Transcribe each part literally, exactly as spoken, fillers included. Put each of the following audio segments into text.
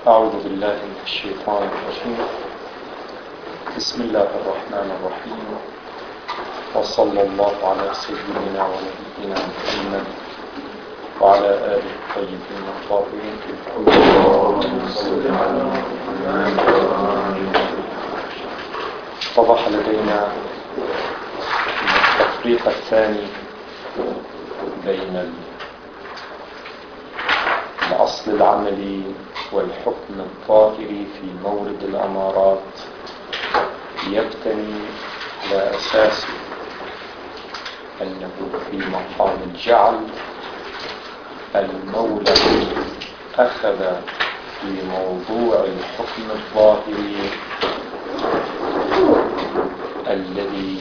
أعوذ بالله من الشيطان الرجيم. بسم الله الرحمن الرحيم، وصلى الله على سيدنا ونبينا محمد وعلى آله الطيبين الطاهرين. اتضح لدينا التفريق الثاني بين الأصل العملي والحكم الظاهري في مورد الأمارات يبتني على أساس أنه في مقام الجعل المولى أخذ في موضوع الحكم الظاهري الذي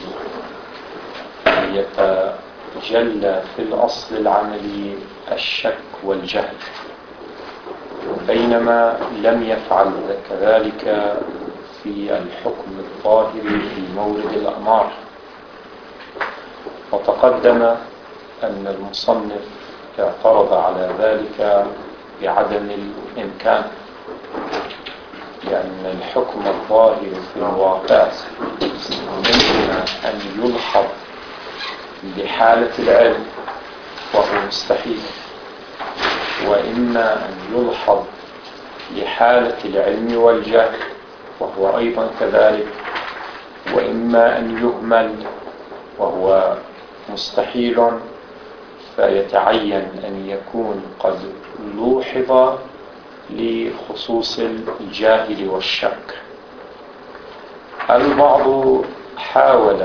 يتجلى في الأصل العملي الشك والجهل، بينما لم يفعل كذلك في الحكم الظاهري في مورد الأمار. وتقدم أن المصنف اعترض على ذلك بعدم الإمكان، لأن الحكم الظاهري في الواقع ممكن أن يلحظ بحالة العلم وهو مستحيل، وإما أن يلحظ لحالة العلم والجهل وهو أيضا كذلك، وإما أن يهمل وهو مستحيل، فيتعين أن يكون قد لوحظ لخصوص الجاهل والشك. البعض حاول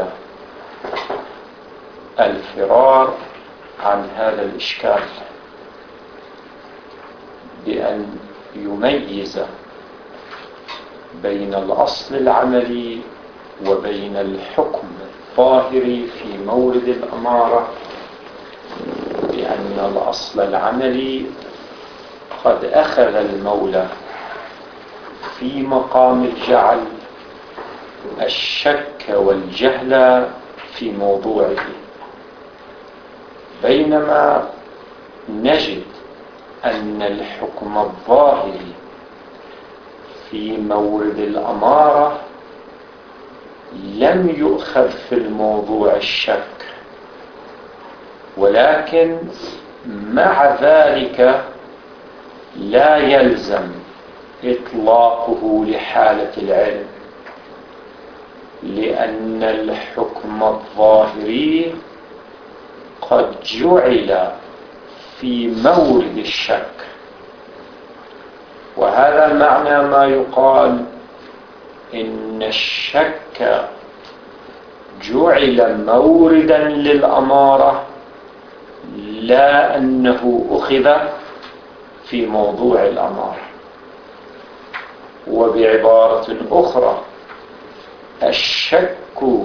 الفرار عن هذا الإشكال بأن يميز بين الأصل العملي وبين الحكم الظاهري في مورد الأمارة، بأن الأصل العملي قد أخذ المولى في مقام الجعل الشك والجهل في موضوعه، بينما نجد أن الحكم الظاهري في مورد الأمارة لم يؤخذ في الموضوع الشك، ولكن مع ذلك لا يلزم إطلاقه لحالة العلم، لأن الحكم الظاهري قد جعل في مورد الشك. وهذا معنى ما يقال إن الشك جعل موردا للأمارة، لا أنه أخذ في موضوع الأمارة. وبعبارة أخرى، الشك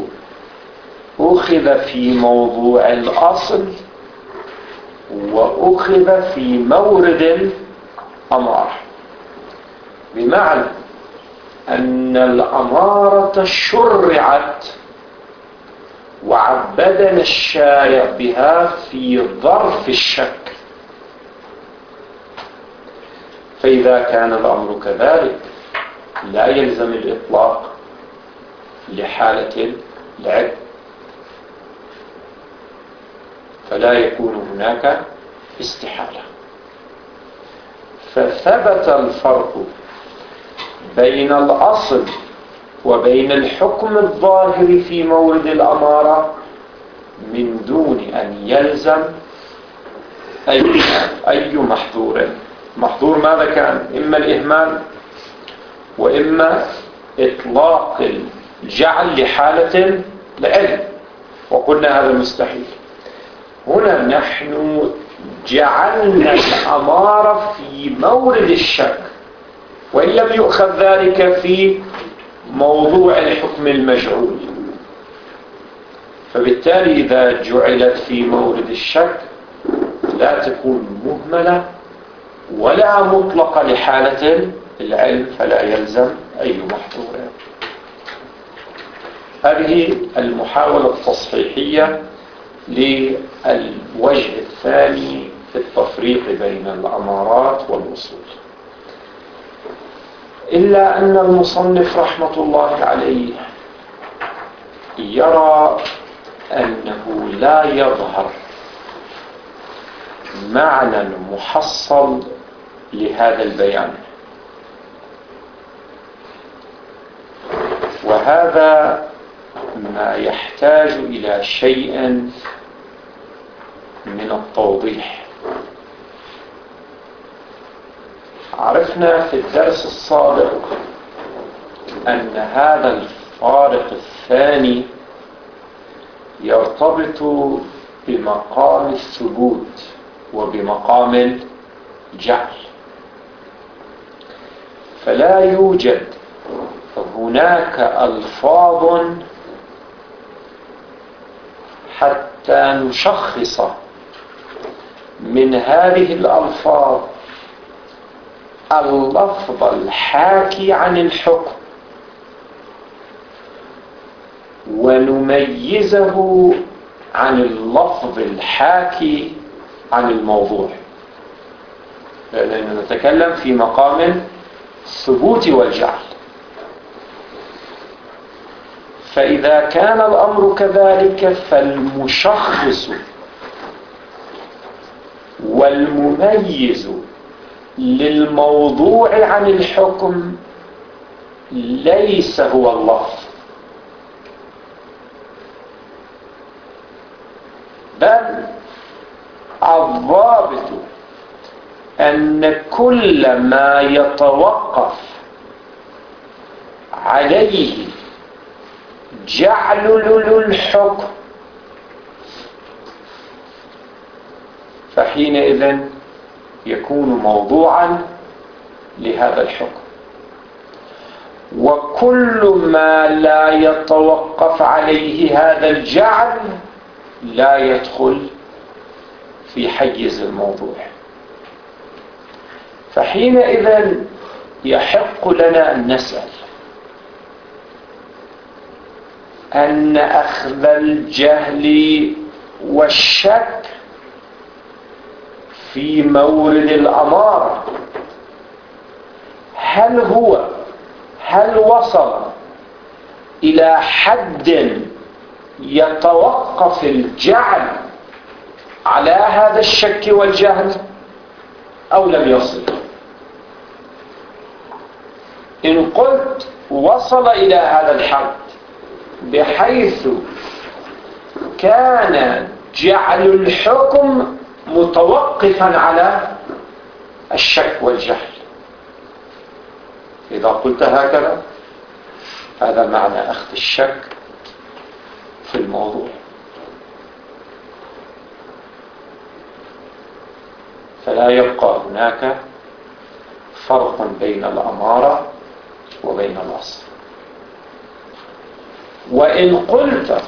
أخذ في موضوع الأصل وأخذ في مورد الأمارة، بمعنى أن الأمارة شرعت وعبدنا الشارع بها في ظرف الشك، فإذا كان الأمر كذلك لا يلزم الإطلاق لحالة العلم، فلا يكون هناك استحالة. فثبت الفرق بين الأصل وبين الحكم الظاهري في مورد الأمارة من دون أن يلزم أي, أي محظور. محظور ماذا كان؟ إما الإهمال وإما إطلاق الجعل لحالة العلم، وقلنا هذا مستحيل. هنا نحن جعلنا الأمارة في مورد الشك، وإن لم يؤخذ ذلك في موضوع الحكم المجعول، فبالتالي إذا جعلت في مورد الشك لا تكون مهملة ولا مطلقة لحالة العلم، فلا يلزم أي محظور. هذه المحاولة التصحيحية للوجه الثاني في التفريق بين الأمارات والأصول. إلا أن المصنف رحمة الله عليه يرى أنه لا يظهر معنى محصل لهذا البيان، وهذا ما يحتاج إلى شيء من التوضيح. عرفنا في الدرس السابق أن هذا الفارق الثاني يرتبط بمقام الثبوت وبمقام الجعل، فلا يوجد هناك ألفاظ حتى نشخص من هذه الألفاظ اللفظ الحاكي عن الحكم ونميزه عن اللفظ الحاكي عن الموضوع، لأننا نتكلم في مقام الثبوت والجعل. فإذا كان الأمر كذلك فالمشخص والمميز للموضوع عن الحكم ليس هو اللفظ، بل الضابط أن كل ما يتوقف عليه جعل الحكم فحينئذ يكون موضوعا لهذا الحكم، وكل ما لا يتوقف عليه هذا الجعل لا يدخل في حيز الموضوع. فحينئذ يحق لنا أن نسأل أن أخذ الجهل والشك في مورد الأمارة هل هو هل وصل إلى حد يتوقف الجعل على هذا الشك والجهل أو لم يصل؟ إن قلت وصل إلى هذا الحد بحيث كان جعل الحكم متوقفا على الشك والجهل، إذا قلت هكذا هذا معنى أخذ الشك في الموضوع. فلا يبقى هناك فرق بين الأمارة وبين الأصل. وإن قلت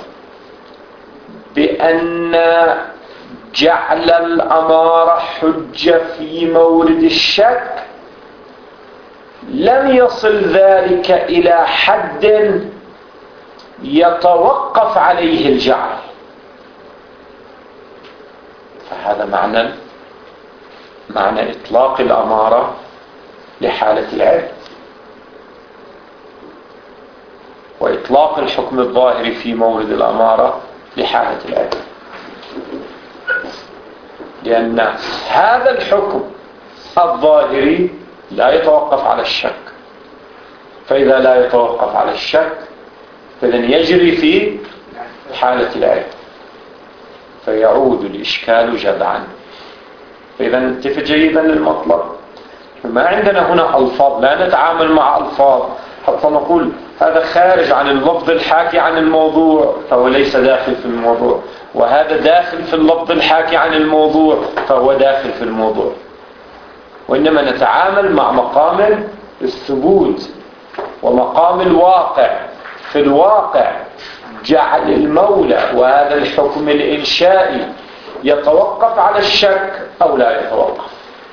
بأن جعل الأمارة حجة في مورد الشك لم يصل ذلك إلى حد يتوقف عليه الجعل، فهذا معنى معنى إطلاق الأمارة لحالة العلم، وإطلاق الحكم الظاهر في مورد الأمارة لحالة العلم، لأن هذا الحكم الظاهري لا يتوقف على الشك، فإذا لا يتوقف على الشك فإذن يجري في حالة العلم فيعود الإشكال جذعا. فإذا انتبه جيدا للمطلب، ما عندنا هنا ألفاظ، لا نتعامل مع ألفاظ حتى نقول هذا خارج عن اللفظ الحاكي عن الموضوع فهو ليس داخل في الموضوع، وهذا داخل في اللفظ الحاكي عن الموضوع فهو داخل في الموضوع، وإنما نتعامل مع مقام الثبوت ومقام الواقع. في الواقع جعل المولى وهذا الحكم الإنشائي يتوقف على الشك أو لا يتوقف؟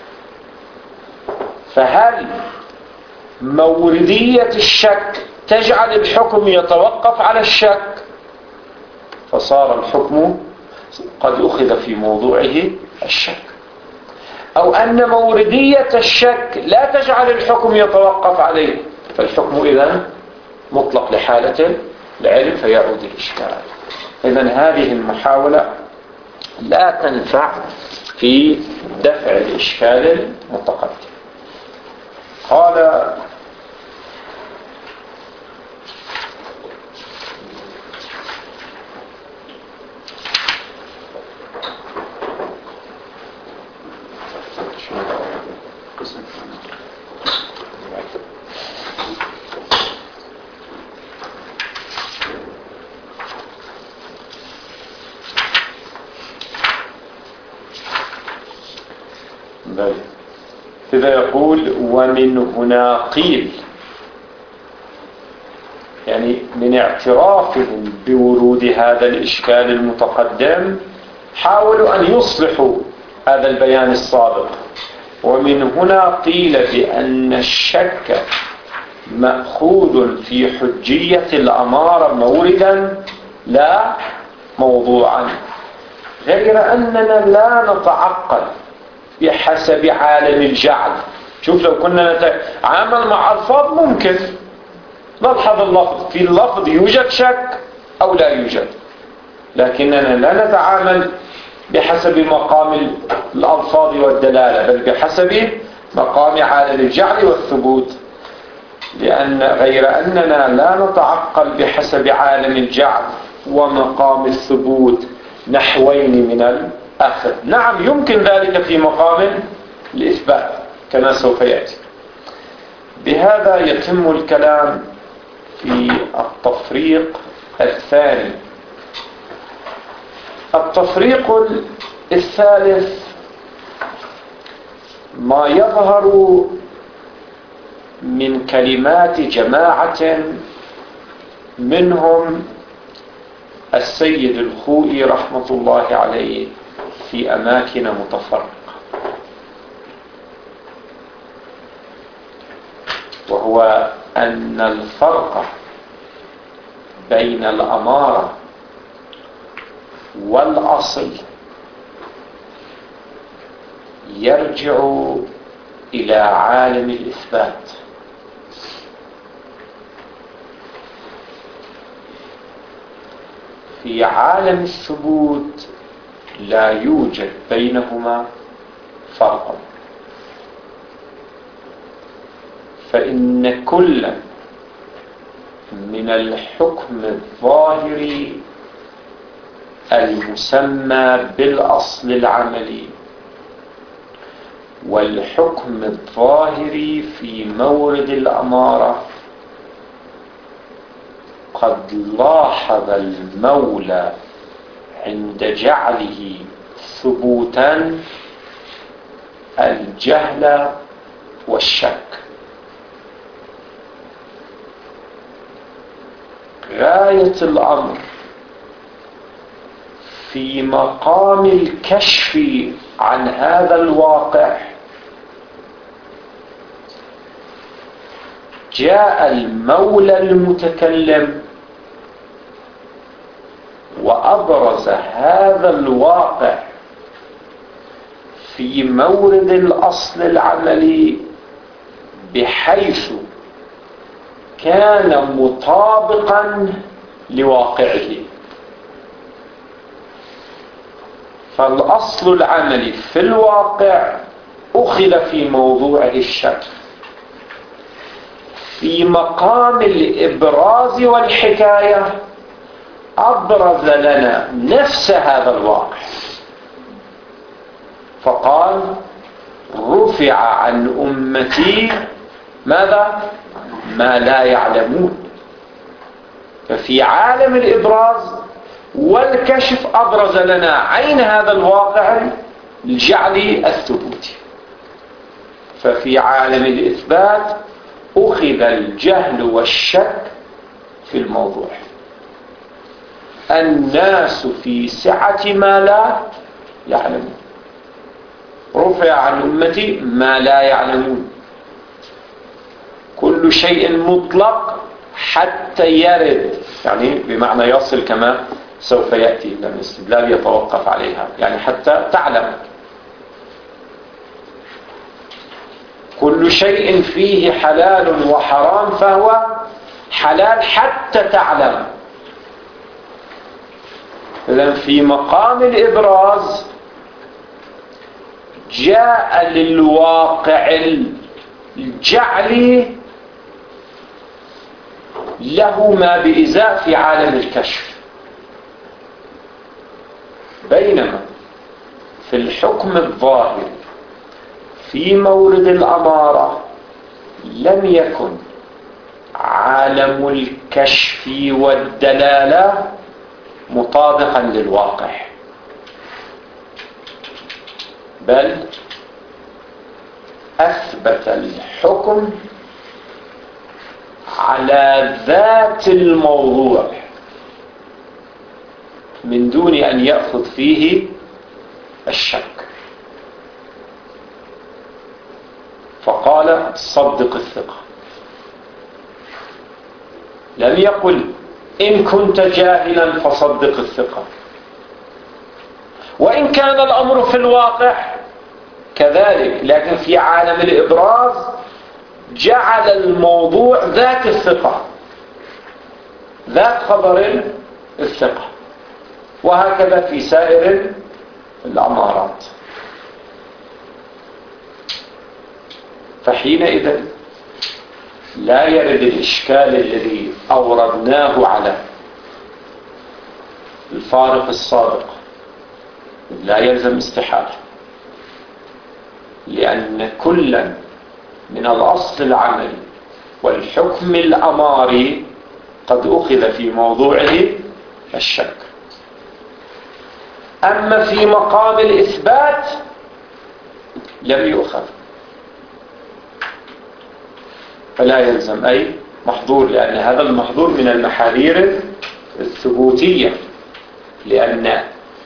فهل موردية الشك تجعل الحكم يتوقف على الشك فصار الحكم قد أخذ في موضوعه الشك، أو أن موردية الشك لا تجعل الحكم يتوقف عليه، فالحكم إذن مطلق لحالة العلم فيعود الإشكال. إذن هذه المحاولة لا تنفع في دفع الإشكال المتقدم. قال إذا يقول ومن هنا قيل، يعني من اعترافهم بورود هذا الإشكال المتقدم حاولوا أن يصلحوا هذا البيان السابق. ومن هنا قيل بأن الشك مأخوذ في حجية الأمارة موردا لا موضوعا، غير أننا لا نتعقل بحسب عالم الجعل. شوف لو كنا نتعامل مع الفاظ ممكن نلحظ اللفظ، في اللفظ يوجد شك أو لا يوجد، لكننا لا نتعامل بحسب مقام الألفاظ والدلالة، بل بحسب مقام عالم الجعل والثبوت، لأن غير أننا لا نتعقل بحسب عالم الجعل ومقام الثبوت نحوين من الأخذ. نعم يمكن ذلك في مقام الإثبات كما سوف يأتي. بهذا يتم الكلام في التفريق الثاني. التفريق الثالث ما يظهر من كلمات جماعة منهم السيد الخوئي رحمة الله عليه في أماكن متفرقة، وهو أن الفرق بين الأمارة والأصل يرجع إلى عالم الإثبات. في عالم الثبوت لا يوجد بينهما فرق، فإن كل من الحكم الظاهري المسمى بالأصل العملي والحكم الظاهري في مورد الأمارة قد لاحظ المولى عند جعله ثبوتا الجهل والشك. غاية الأمر في مقام الكشف عن هذا الواقع جاء المولى المتكلم وأبرز هذا الواقع في مورد الأصل العملي بحيث كان مطابقا لواقعه. فالأصل العملي في الواقع أخذ في موضوعه الشك، في مقام الإبراز والحكاية أبرز لنا نفس هذا الواقع فقال رفع عن أمتي ماذا؟ ما لا يعلمون. ففي عالم الإبراز والكشف أبرز لنا عين هذا الواقع الجعل الثبوتي. ففي عالم الإثبات أخذ الجهل والشك في الموضوع. الناس في سعة ما لا يعلمون، رفع عن أمتي ما لا يعلمون. كل شيء مطلق حتى يرد، يعني بمعنى يصل كما سوف يأتي، لأن الاستدلال يتوقف عليها، يعني حتى تعلم. كل شيء فيه حلال وحرام فهو حلال حتى تعلم. إذن في مقام الإبراز جاء للواقع الجعلي له ما بإزاء في عالم الكشف، بينما في الحكم الظاهر في مورد الأمارة لم يكن عالم الكشف والدلالة مطابقا للواقع، بل أثبت الحكم على ذات الموضوع من دون أن يأخذ فيه الشك، فقال صدق الثقة. لم يقل إن كنت جاهلا فصدق الثقة، وإن كان الأمر في الواقع كذلك، لكن في عالم الإبراز جعل الموضوع ذات الثقة، ذات خبر الثقة، وهكذا في سائر الأمارات. فحينئذ لا يرد الإشكال الذي أوردناه على الفارق السابق، لا يلزم استحالة، لأن كلا من الأصل العملي والحكم الأماري قد أخذ في موضوعه الشك. أما في مقام الإثبات لم يؤخذ، فلا يلزم أي محظور، لأن هذا المحظور من المحاذير الثبوتية، لأن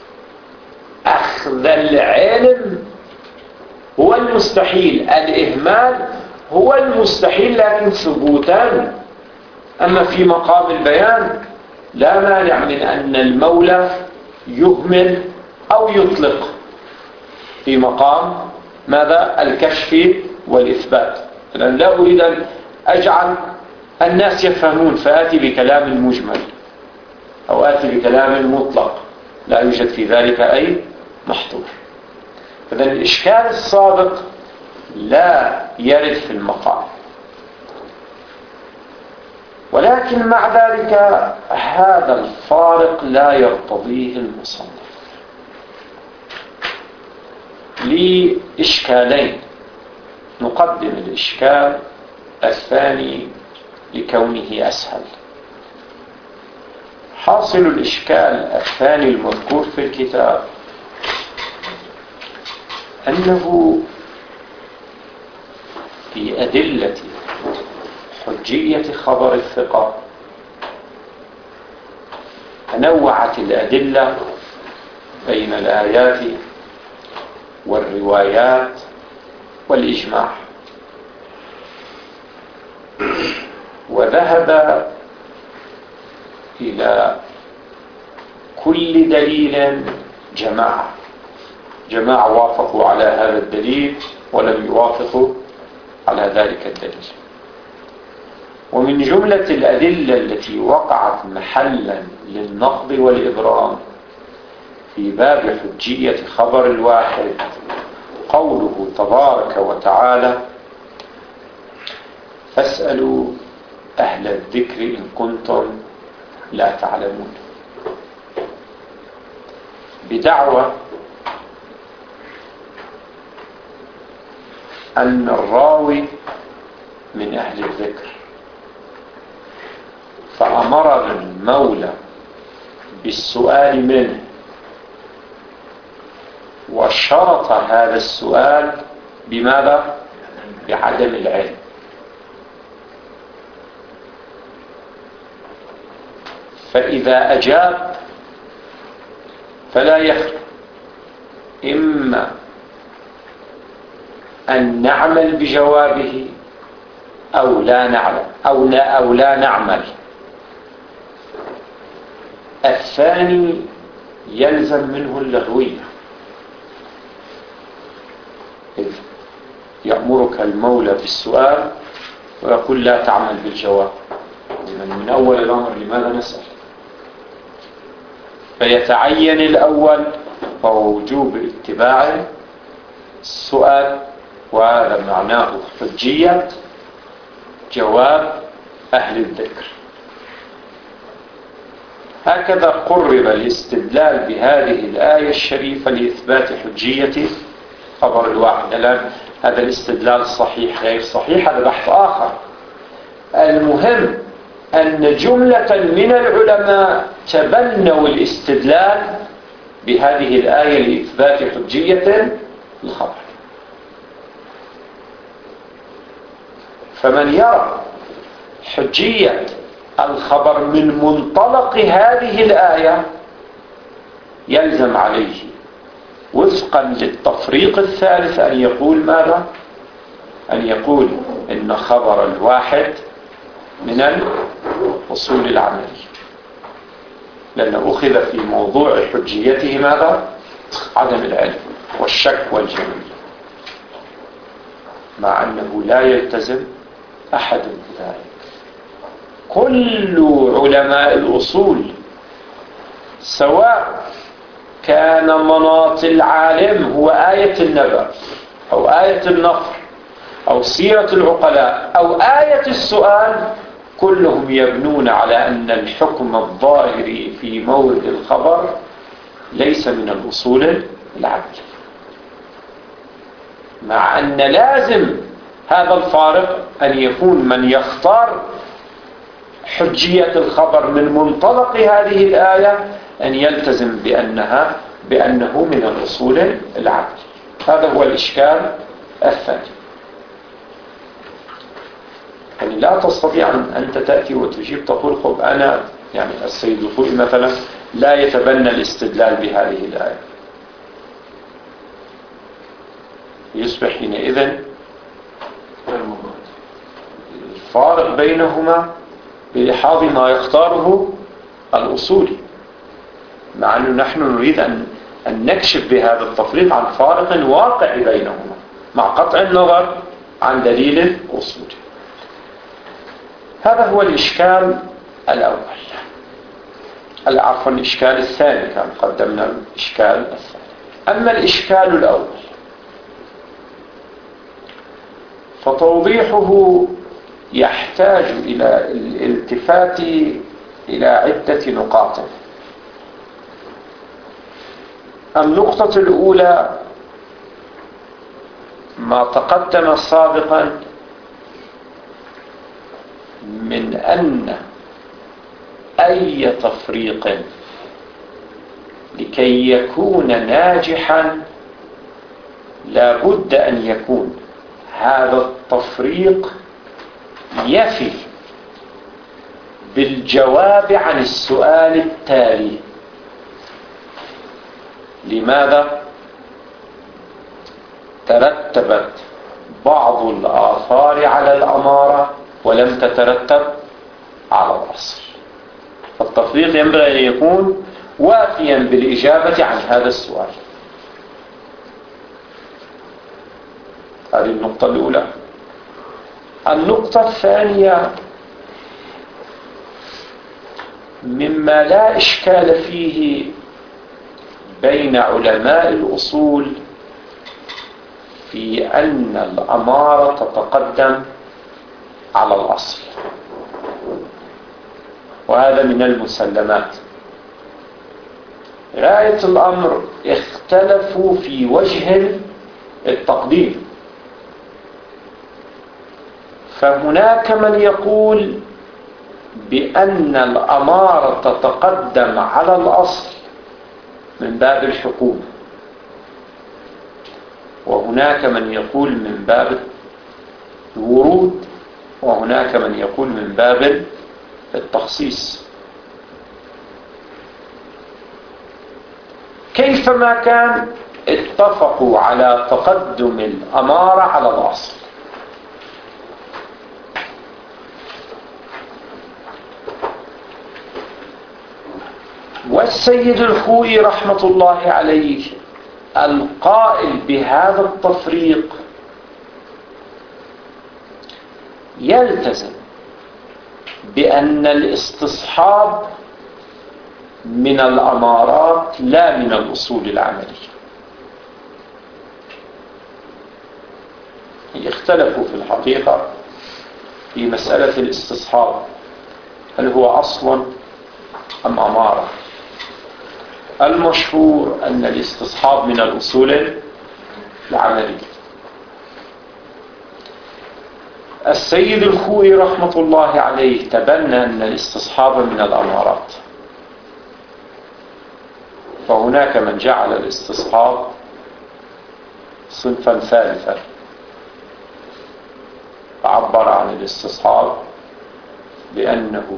أخذ العلم هو المستحيل، الإهمال هو المستحيل لكن ثبوتا. أما في مقام البيان لا مانع من أن المولى يهمل أو يطلق في مقام ماذا؟ الكشف والإثبات. لأن لا أريد أن أجعل الناس يفهمون فآتي بكلام مجمل أو آتي بكلام مطلق، لا يوجد في ذلك أي محظور. فإذن الإشكال السابق لا يرد في المقام، ولكن مع ذلك هذا الفارق لا يرتضيه المصنف لإشكالين. نقدم الإشكال الثاني لكونه أسهل. حاصل الإشكال الثاني المذكور في الكتاب أنه في أدلة حجية خبر الثقة تنوعت الأدلة بين الآيات والروايات والإجماع، وذهب إلى كل دليل جماعة جماعة وافقوا على هذا الدليل ولم يوافقوا على ذلك الدليل. ومن جملة الأدلة التي وقعت محلا للنقض والإبرام في باب حجية خبر الواحد قوله تبارك وتعالى فاسألوا أهل الذكر إن كنتم لا تعلمون، بدعوى أن الراوي من أهل الذكر، فأمر المولى بالسؤال منه، وشرط هذا السؤال بماذا؟ بعدم العلم. فإذا أجاب فلا يخلو إما أن نعمل بجوابه أو لا نعلم أو لا, أو لا نعمل. الثاني يلزم منه اللغوية، يأمرك المولى بالسؤال ويقول لا تعمل بالجواب. من أول الأمر لماذا نسأل؟ فيتعين الأول ووجوب اتباع السؤال، وهذا معناه حجية جواب أهل الذكر. هكذا قرب الاستدلال بهذه الآية الشريفة لإثبات حجية خبر الواحد. الآن هذا الاستدلال صحيح غير صحيح هذا بحث آخر. المهم أن جملة من العلماء تبنوا الاستدلال بهذه الآية لإثبات حجية الخبر. فمن يرى حجية الخبر من منطلق هذه الآية يلزم عليه وفقا للتفريق الثالث أن يقول ماذا؟ أن يقول إن خبر الواحد من الأصول العملية، لأنه أخذ في موضوع حجيته ماذا؟ عدم العلم والشك والجهل، مع أنه لا يلتزم أحد بذلك. كل علماء الأصول سواء كان مناط العالم هو آية النبأ أو آية النصر أو سيرة العقلاء أو آية السؤال، كلهم يبنون على أن الحكم الظاهري في مورد الخبر ليس من الأصول العملية، مع أن لازم هذا الفارق أن يكون من يختار حجية الخبر من منطلق هذه الآية أن يلتزم بأنها بأنه من الأصول العملية. هذا هو الإشكال الثاني. يعني لا تستطيع أن أنت تأتي وتجيب تقول خب أنا يعني السيد الخوئي مثلا لا يتبنى الاستدلال بهذه الآية، يصبح حينئذ الفارق بينهما بلحاظ ما يختاره الأصولي، مع أنه نحن نريد أن, أن نكشف بهذا التفريق عن فارق واقع بينهما مع قطع النظر عن دليل الأصولي. هذا هو الإشكال الأول. عفوا الإشكال الثاني، كان قدمنا الإشكال الثاني. أما الإشكال الأول فتوضيحه يحتاج إلى الالتفات إلى عدة نقاط. النقطة الأولى ما تقدم سابقا من أن أي تفريق لكي يكون ناجحا لا بد أن يكون هذا التفريق يفي بالجواب عن السؤال التالي: لماذا ترتبت بعض الآثار على الأمارة ولم تترتب على الأصل؟ فالتفريق ينبغي أن يكون وافيا بالإجابة عن هذا السؤال. هذه النقطة الأولى. النقطة الثانية مما لا إشكال فيه بين علماء الأصول في أن الأمارة تتقدم على الأصل، وهذا من المسلمات. غاية الأمر اختلفوا في وجه التقديم، فهناك من يقول بأن الأمارة تتقدم على الأصل من باب الحكومة، وهناك من يقول من باب الورود، وهناك من يقول من باب التخصيص. كيفما كان اتفقوا على تقدم الأمارة على الأصل. والسيد الخوئي رحمة الله عليه القائل بهذا التفريق يلتزم بأن الاستصحاب من الأمارات لا من الأصول العملية. اختلفوا في الحقيقة في مسألة الاستصحاب، هل هو أصل أم أمارة؟ المشهور أن الاستصحاب من الأصول العملية. السيد الخوئي رحمة الله عليه تبنى أن الاستصحاب من الأمارات، فهناك من جعل الاستصحاب صنفا ثالثا، فعبر عن الاستصحاب بأنه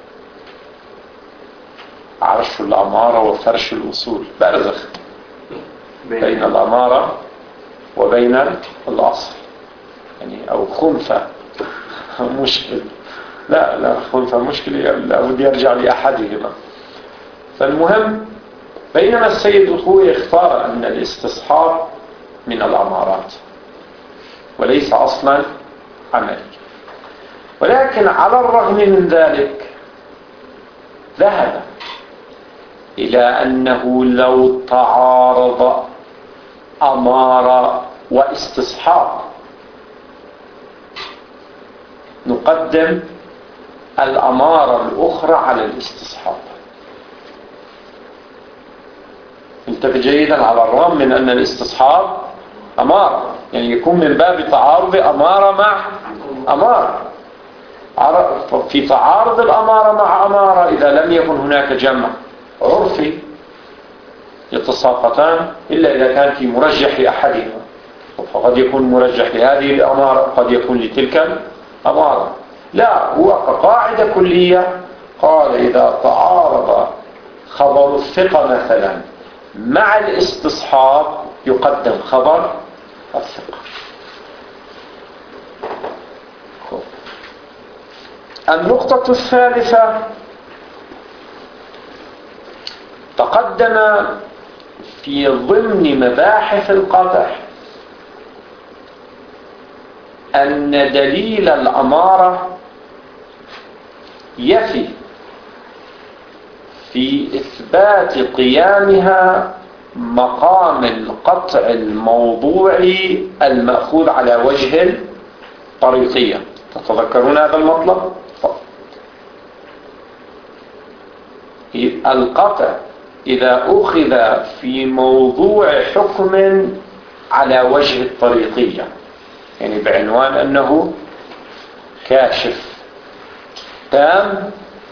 عرش الأمارة وفرش الأصول، برزخ بين الأمارة وبين الأصل، يعني أو خنفة مشكل، لا لا خنفة مشكل لابد يرجع لأحدهما. فالمهم بينما السيد الخوئي اختار أن الاستصحاب من الأمارات وليس أصلا عملي، ولكن على الرغم من ذلك ذهب إلى أنه لو تعارض أمارة واستصحاب نقدم الأمارة الأخرى على الاستصحاب. انتبه جيدا، على الرغم من أن الاستصحاب أمارة، يعني يكون من باب تعارض أمارة مع أمارة. في تعارض الأمارة مع أمارة إذا لم يكن هناك جمع عرفي يتساقطان إلا إذا كان في مرجح لأحدهما، فقد يكون مرجح لهذه الأمارة قد يكون لتلك الأمارة. لا، هو قاعدة كلية قال إذا تعارض خبر الثقة مثلا مع الاستصحاب يقدم خبر الثقة. النقطة الثالثة، تقدم في ضمن مباحث القطع أن دليل الأمارة يفي في إثبات قيامها مقام القطع الموضوعي المأخوذ على وجه الطريقية. تتذكرون هذا المطلب؟ القطع إذا أخذ في موضوع حكم على وجه الطريقية، يعني بعنوان أنه كاشف تام،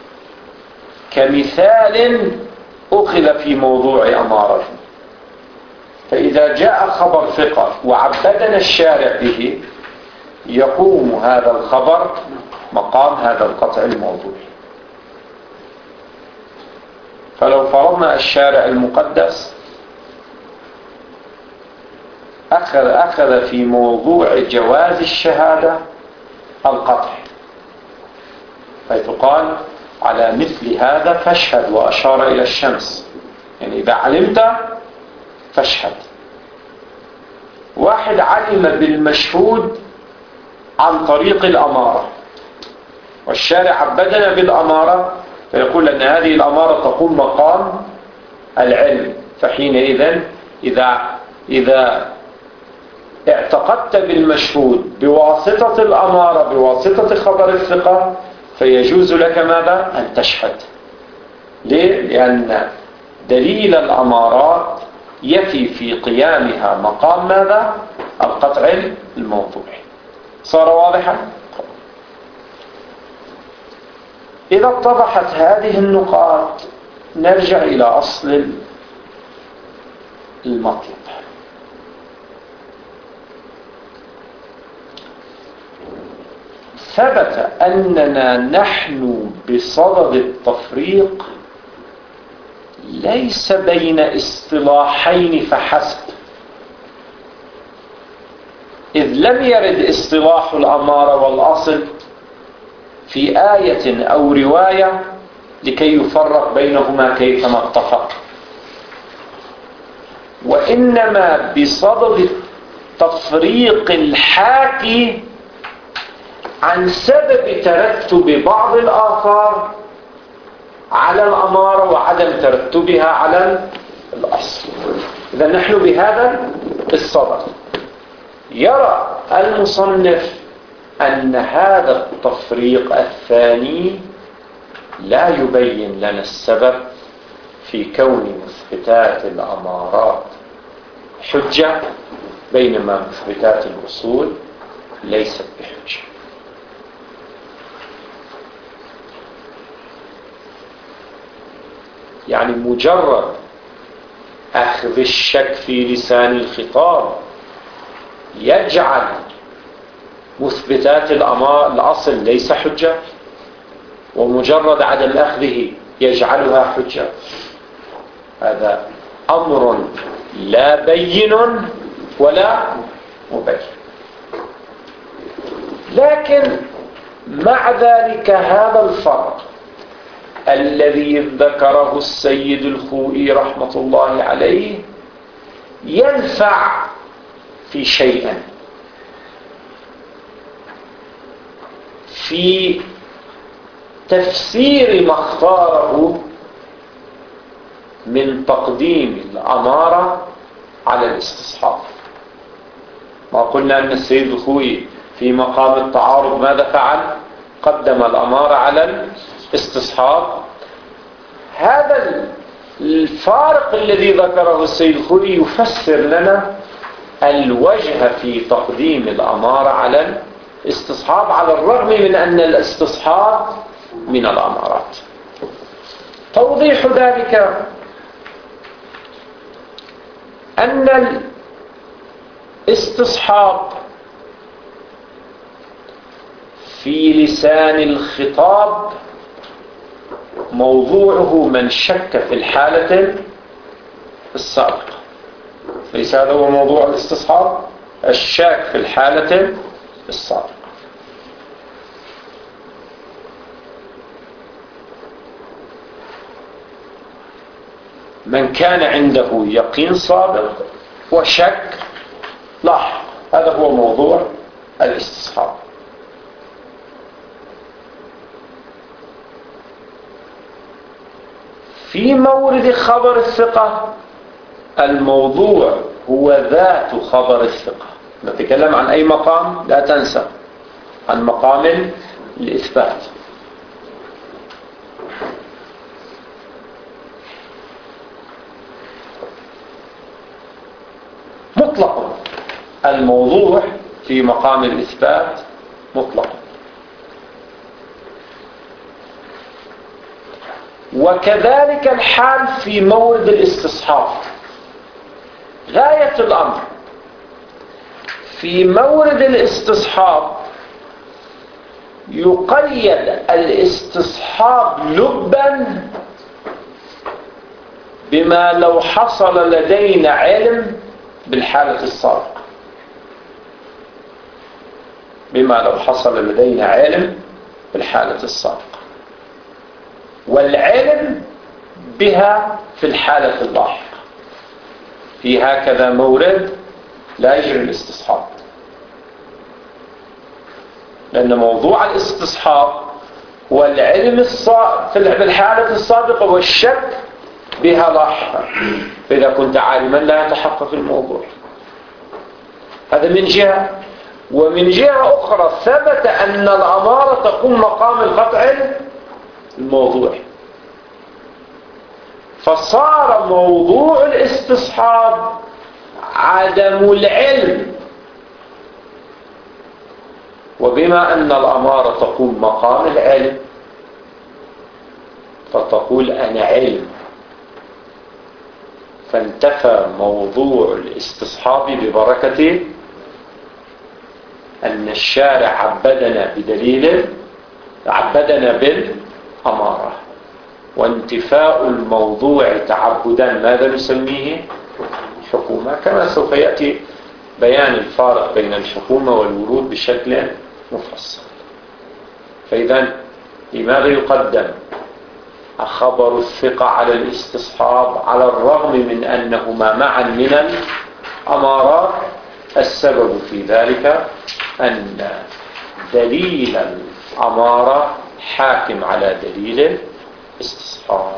كمثال أخذ في موضوع أمارة، فإذا جاء خبر ثقة وعبدنا الشارع به يقوم هذا الخبر مقام هذا القطع الموضوعي. فلو فرضنا الشارع المقدس أخذ, أخذ في موضوع جواز الشهادة القطع، حيث قال على مثل هذا فاشهد، وأشار إلى الشمس، يعني إذا علمت فاشهد. واحد علم بالمشهود عن طريق الأمارة والشارع عبدنا بالأمارة، فيقول أن هذه الأمارة تقوم مقام العلم، فحينئذ إذا إذا اعتقدت بالمشهود بواسطة الأمارة بواسطة خبر الثقة فيجوز لك ماذا؟ أن تشهد. ليه؟ لأن دليل الأمارات يفي في قيامها مقام ماذا؟ القطع الموضوعي. صار واضحا؟ إذا اتضحت هذه النقاط نرجع إلى أصل المطلب. ثبت أننا نحن بصدد التفريق ليس بين اصطلاحين فحسب، إذ لم يرد اصطلاح الأمارة والأصل في آية أو رواية لكي يفرق بينهما كيفما اتفق، وإنما بصدد التفريق الحاكي عن سبب ترتب بعض الآثار على الأمارة وعدم ترتبها على الأصل. إذا نحن بهذا الصدد يرى المصنف أن هذا التفريق الثاني لا يبين لنا السبب في كون مثبتات الأمارات حجة بينما مثبتات الأصول ليست بحجة. يعني مجرد أخذ الشك في لسان الخطاب يجعل مثبتات الأصل ليس حجة، ومجرد عدم أخذه يجعلها حجة. هذا أمر لا بين ولا مبين. لكن مع ذلك هذا الفرق الذي ذكره السيد الخوئي رحمة الله عليه ينفع في شيء، في تفسير ما اختاره من تقديم الأمارة على الاستصحاب. ما قلنا أن السيد الخوئي في مقام التعارض ماذا فعل؟ قدم الأمارة على الاستصحاب. هذا الفارق الذي ذكره السيد الخوئي يفسر لنا الوجه في تقديم الأمارة على الاستصحاب، على الرغم من أن الاستصحاب من الأمارات. توضيح ذلك أن الاستصحاب في لسان الخطاب موضوعه من شك في الحالة السابقة. ليس هذا هو موضوع الاستصحاب؟ الشك في الحالة السابقة. من كان عنده يقين سابق وشك لاحق، هذا هو موضوع الاستصحاب. في مورد خبر الثقة الموضوع هو ذات خبر الثقة. نتكلم عن أي مقام؟ لا تنسى عن مقام الإثبات. مطلق الموضوع في مقام الإثبات مطلق. وكذلك الحال في مورد الاستصحاب. غاية الأمر في مورد الاستصحاب يقيد الاستصحاب لبا بما لو حصل لدينا علم بالحالة السابقة، بما لو حصل لدينا علم بالحالة السابقة، والعلم بها في الحالة اللاحقة. في هكذا مورد لا يجري الاستصحاب، لأن موضوع الاستصحاب هو العلم في الحالة السابقة والشك بها لاحقا. فإذا كنت عالما لا يتحقق الموضوع. هذا من جهة. ومن جهة أخرى ثبت أن الأمارة تقوم مقام القطع الموضوع، فصار موضوع الاستصحاب عدم العلم. وبما أن الأمارة تقوم مقام العلم فتقول أنا علم، فانتفى موضوع الاستصحاب ببركة أن الشارع عبدنا بدليل، عبدنا بالأمارة. وانتفاء الموضوع تعبدا ماذا نسميه؟ حكومة، كما سوف يأتي بيان الفارق بين الحكومة والورود بشكل مفصل. فإذا لماذا يقدم خبر الثقة على الاستصحاب على الرغم من أنهما معا من الأمارات؟ السبب في ذلك أن دليل الأمارة حاكم على دليل الاستصحاب،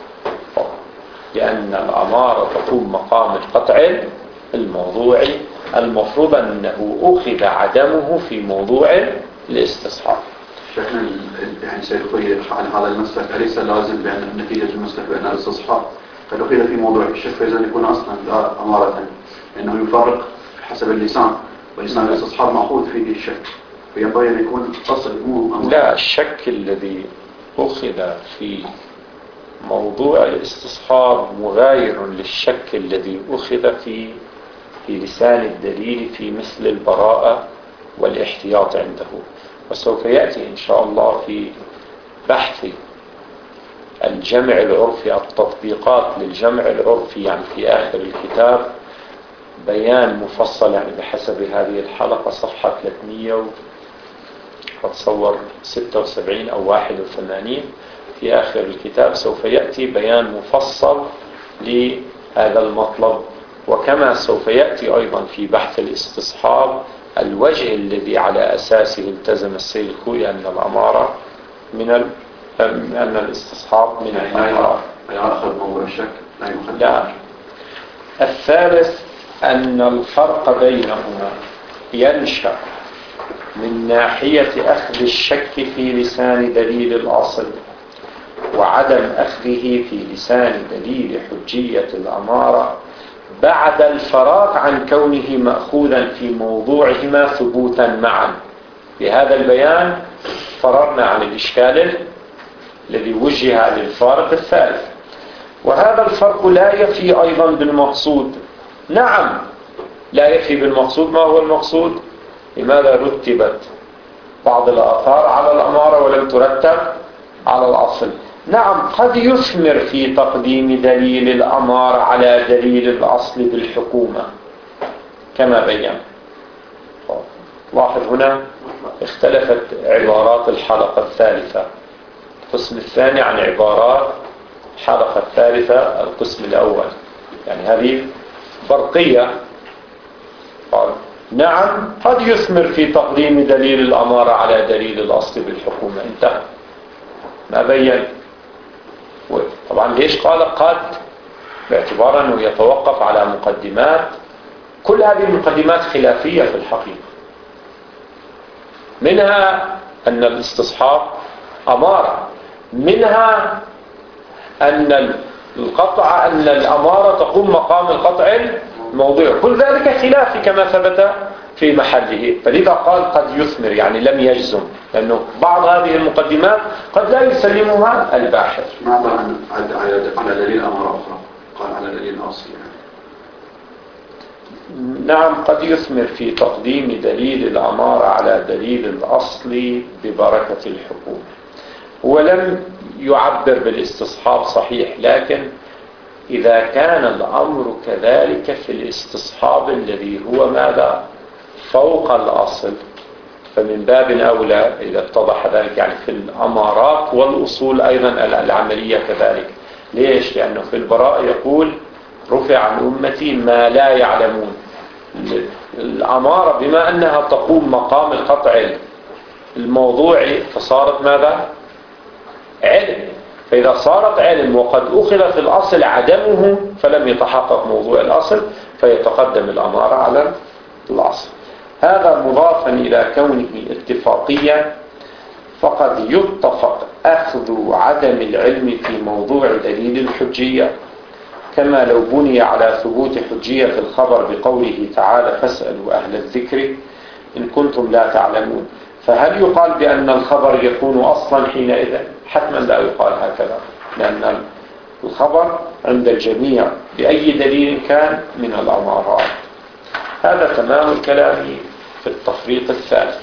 لأن الأمارة تقوم مقام القطع الموضوعي المفروض أنه أخذ عدمه في موضوع الاستصحاب. شكرا. يعني سيدخل عن هذا المسلك أليس لازم بأن نتيجة المسلك بأن الاستصحاب قد أخذ في موضوع الشك، فإذا يكون أصلا لا أمارة، لأنه يفارق حسب اللسان، ولسان الاستصحاب مأخوذ فيه الشك، فينبغي أن يكون أصل مو أمارة. لا، الشك الذي أخذ في موضوع الاستصحاب مغاير للشك الذي أخذ في في لسان الدليل في مثل البراءة والاحتياط عنده، وسوف يأتي إن شاء الله في بحث الجمع العرفي، التطبيقات للجمع العرفي، يعني في آخر الكتاب بيان مفصل، يعني بحسب هذه الحلقة صفحة ثلاثمئة وتصور ستة وسبعين أو واحد وثمانين. في آخر الكتاب سوف يأتي بيان مفصل لهذا المطلب، وكما سوف يأتي أيضا في بحث الاستصحاب الوجه الذي على أساسه التزم السيد الخوئي أن الأمارة من ال... أن الاستصحاب من الأمارة. لا يأخذ موضوع الشك، لا يأخذ. لا. الثالث أن الفرق بينهما ينشأ من ناحية أخذ الشك في لسان دليل الأصل، وعدم أخذه في لسان دليل حجية الأمارة بعد الفراغ عن كونه مأخوذا في موضوعهما ثبوتا معا. بهذا البيان فررنا عن الإشكال الذي وجه للفارق الثالث. وهذا الفرق لا يفي أيضا بالمقصود. نعم، لا يفي بالمقصود. ما هو المقصود؟ لماذا رتبت بعض الآثار على الأمارة ولم ترتب على الأصل؟ نعم، قد يثمر في تقديم دليل الأمارة على دليل الأصل بالحكومة كما بيّن. لاحظ هنا اختلفت عبارات الحلقة الثالثة، القسم الثاني عن عبارات الحلقة الثالثة القسم الأول، يعني هذه برقية. قال نعم، قد يثمر في تقديم دليل الأمارة على دليل الأصل بالحكومة. انتهى، ما بيّن. طبعا ليش قال قد؟ باعتبار أنه يتوقف على مقدمات، كل هذه المقدمات خلافية في الحقيقة. منها أن الاستصحاب أمارة، منها أن القطع أن الأمارة تقوم مقام القطع الموضوع، كل ذلك خلافي كما ثبت في محله. فلذا قال قد يثمر، يعني لم يجزم، لأنه بعض هذه المقدمات قد لا يسلمها الباحث. ما قال على دليل أمارة أخرى، قال على دليل أصلي. نعم، قد يثمر في تقديم دليل الأمارة على دليل الأصل ببركة الحكومة. ولم يعبر بالاستصحاب صحيح، لكن إذا كان الأمر كذلك في الاستصحاب الذي هو ماذا؟ فوق الأصل، فمن باب أولى إذا اتضح ذلك، يعني في الأمارات والأصول أيضا العملية كذلك. ليش؟ لأنه في البراء يقول رفع عن أمتي ما لا يعلمون. الأمارة بما أنها تقوم مقام القطع الموضوعي فصارت ماذا؟ علم. فإذا صارت علم وقد أخذ في الأصل عدمه فلم يتحقق موضوع الأصل، فيتقدم الأمارة على الأصل. هذا مضافا إلى كونه اتفاقيا، فقد يتفق أخذ عدم العلم في موضوع دليل الحجية، كما لو بني على ثبوت حجية الخبر بقوله تعالى فاسألوا أهل الذكر إن كنتم لا تعلمون. فهل يقال بأن الخبر يكون أصلا حينئذ؟ حتما لا يقال هكذا، لأن الخبر عند الجميع بأي دليل كان من الأمارات. هذا تمام الكلام في التفريق الثالث.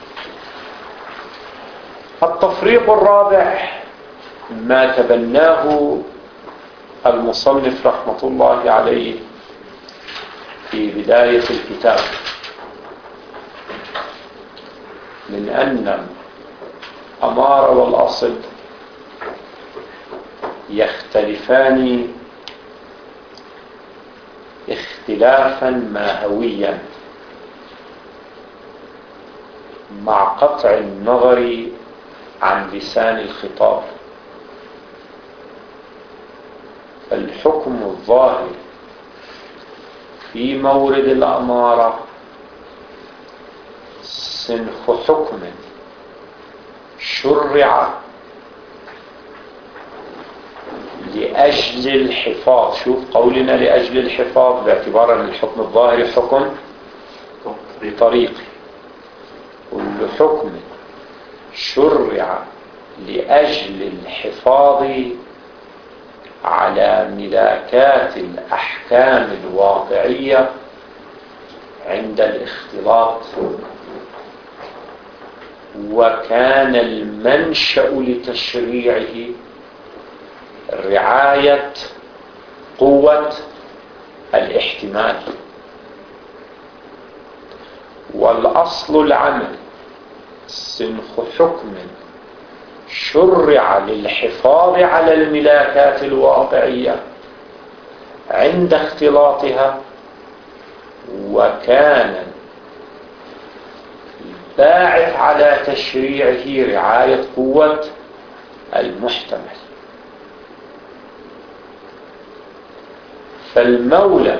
التفريق الرابع ما تبناه المصنف رحمة الله عليه في بداية الكتاب من أن الأمارة والأصل يختلفان اختلافا ماهويا مع قطع النظر عن لسان الخطاب. الحكم الظاهر في مورد الأمارة صنف حكم شرع لأجل الحفاظ. شوف قولنا لأجل الحفاظ باعتبار أن الحكم الظاهر حكم طريقي. كل حكم شرع لأجل الحفاظ على ملاكات الأحكام الواقعية عند الاختلاط، وكان المنشأ لتشريعه رعاية قوة الاحتمال. والأصل العمل صنف حكم شرع للحفاظ على الملاكات الواقعية عند اختلاطها، وكان الباعث على تشريعه رعاية قوة المحتمل. فالمولى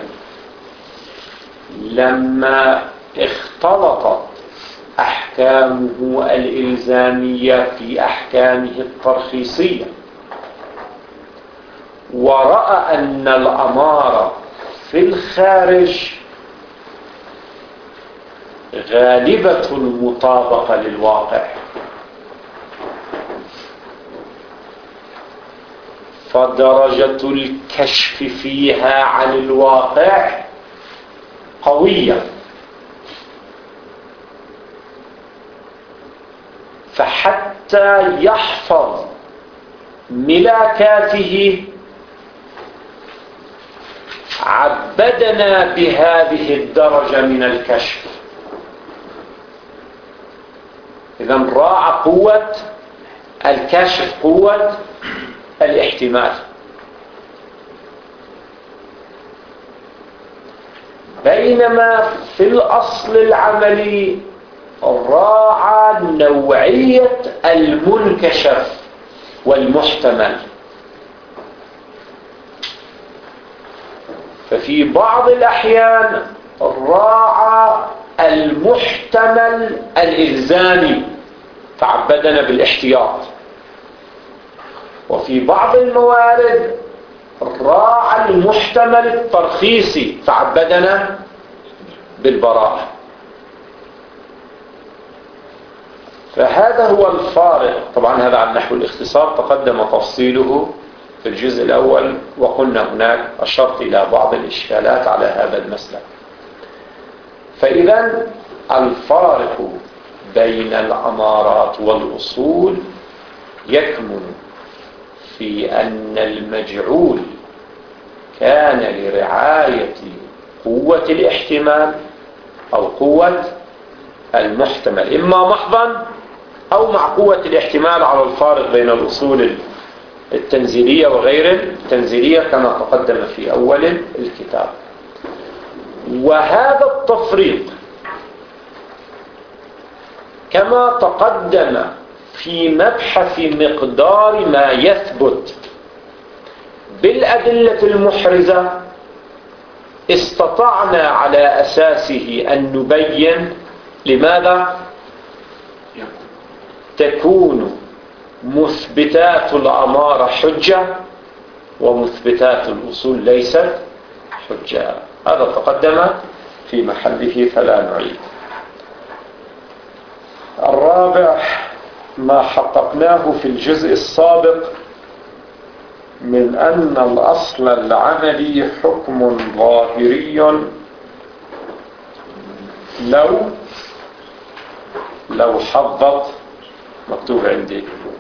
لما اختلطت أحكامه الإلزامية في أحكامه الترخيصية، ورأى أن الأمارة في الخارج غالبة المطابقة للواقع، فدرجة الكشف فيها عن الواقع قوية، فحتى يحفظ ملاكاته عبدنا بهذه الدرجة من الكشف. إذا راعى قوة الكشف، قوة الاحتمال. بينما في الأصل العملي راعى نوعية المنكشف والمحتمل. ففي بعض الأحيان راعى المحتمل الإلزامي فعبدنا بالاحتياط، وفي بعض الموارد راعى المحتمل الترخيصي فعبدنا بالبراءة. فهذا هو الفارق. طبعا هذا عن نحو الاختصار تقدم تفصيله في الجزء الأول، وقلنا هناك أشرت إلى بعض الإشكالات على هذا المسلك. فإذا الفارق بين الأمارات والأصول يكمن في أن المجعول كان لرعاية قوة الاحتمال أو قوة المحتمل، إما محضا أو مع قوة الاحتمال، على الفارق بين الأصول التنزيلية وغير التنزيلية كما تقدم في أول الكتاب. وهذا التفريق كما تقدم في مبحث مقدار ما يثبت بالأدلة المحرزة استطعنا على أساسه أن نبين لماذا تكون مثبتات الأمارة حجة ومثبتات الأصول ليست حجة. هذا تقدم في محله فلا نعيد. الرابع ما حققناه في الجزء السابق من أن الأصل العملي حكم ظاهري لو لو حضت، مكتوب عندي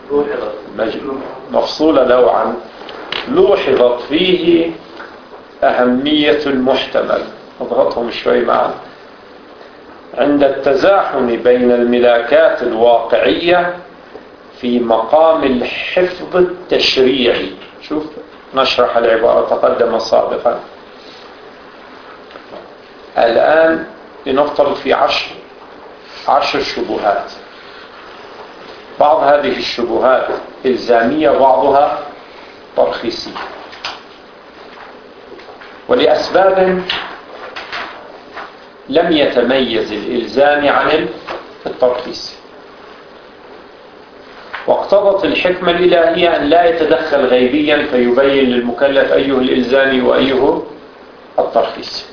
مفصولة لو عن، لوحظت فيه أهمية المحتمل. اضغطهم شوي معا. عند التزاحم بين الملاكات الواقعية في مقام الحفظ التشريعي. شوف نشرح العبارة تقدم سابقا. الآن لنفترض في عشر عشر شبهات. بعض هذه الشبهات إلزامية وبعضها ترخيصية، ولأسباب لم يتميز الإلزام عن الترخيص. واقتضت الحكمة الإلهية أن لا يتدخل غيبيا فيبين للمكلف أيه الإلزامي وأيه الترخيص.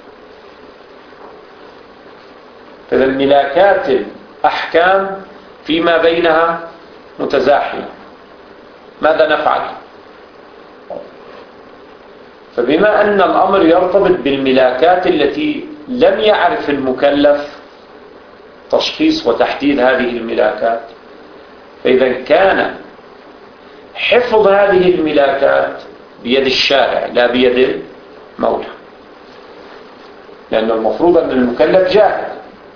فإذا الملاكات الأحكام فيما بينها متزاحمة، ماذا نفعل؟ فبما أن الأمر يرتبط بالملاكات التي لم يعرف المكلف تشخيص وتحديد هذه الملاكات، فإذا كان حفظ هذه الملاكات بيد الشارع لا بيد المولى، لأن المفروض أن المكلف جاهل.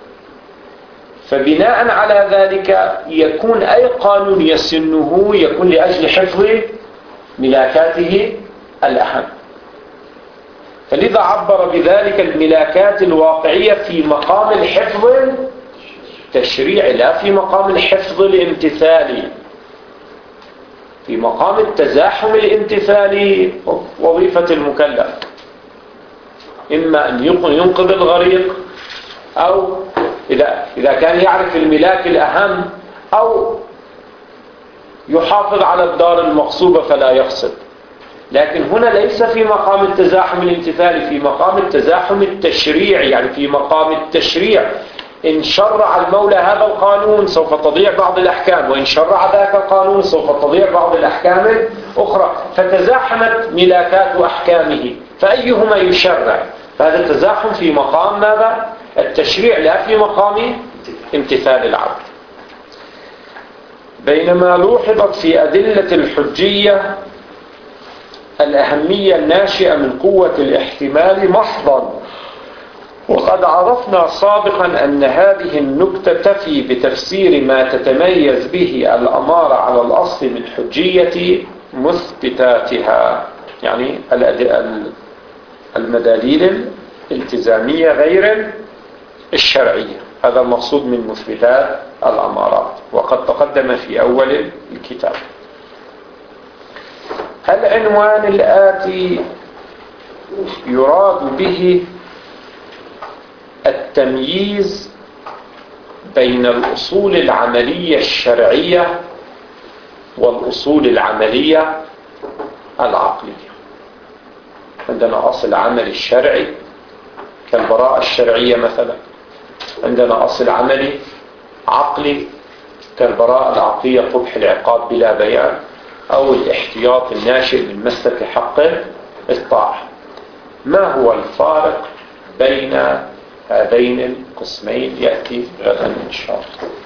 فبناء على ذلك يكون أي قانون يسنه يكون لأجل حفظ ملاكاته الأهم. فلذا عبر بذلك الملاكات الواقعية في مقام الحفظ التشريعي لا في مقام الحفظ الامتثالي. في مقام التزاحم الامتثالي وظيفة المكلف إما أن ينقذ الغريق، أو إذا, إذا كان يعرف الملاك الأهم، أو يحافظ على الدار المغصوبة فلا يغصب. لكن هنا ليس في مقام التزاحم الامتثالي، في مقام التزاحم التشريعي، يعني في مقام التشريع. إن شرع المولى هذا القانون سوف تضيع بعض الأحكام، وإن شرع ذاك القانون سوف تضيع بعض الأحكام الأخرى، فتزاحمت ملاكات أحكامه، فأيهما يشرع؟ فهذا التزاحم في مقام ماذا؟ التشريع لا في مقام امتثال العبد. بينما لوحظت في أدلة الحجية الأهمية الناشئة من قوة الاحتمال محضا، وقد عرفنا سابقا أن هذه النكتة تفي بتفسير ما تتميز به الأمارة على الأصل من حجية مثبتاتها، يعني المداليل الالتزامية غير الشرعية. هذا المقصود من مثبتات الأمارات، وقد تقدم في أول الكتاب. العنوان الآتي يراد به التمييز بين الأصول العملية الشرعية والأصول العملية العقلية. عندنا أصل عملي الشرعي كالبراءة الشرعية مثلا، عندنا أصل عملي عقلي كالبراءة العقلية قبح العقاب بلا بيان، أو الاحتياط الناشئ من مسلك حق الطاعة. ما هو الفارق بين هذين القسمين يأتي غدا إن شاء الله.